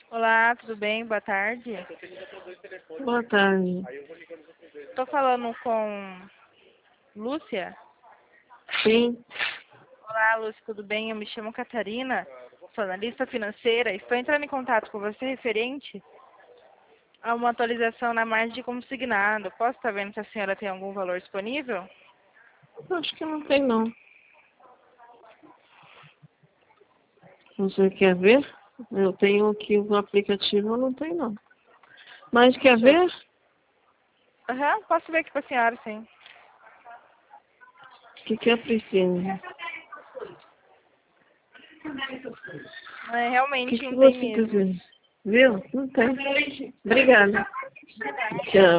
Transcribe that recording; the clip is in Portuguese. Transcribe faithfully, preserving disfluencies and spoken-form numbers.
Olá, tudo bem? Boa tarde. Boa tarde. Estou falando com Lúcia. Sim. Olá, Lúcia, tudo bem? Eu me chamo Catarina, sou analista financeira. Estou entrando em contato com você referente a uma atualização na margem de consignado. Posso estar vendo se a senhora tem algum valor disponível? Acho que não tem, não. Você quer ver? Eu tenho aqui o aplicativo, não tem, não. Mas quer ver? Aham, uhum, posso ver aqui para a senhora, sim. O que, que é preciso? É, O realmente que, que não tem você mesmo. precisa? Viu? Não tem. Obrigada. Tchau.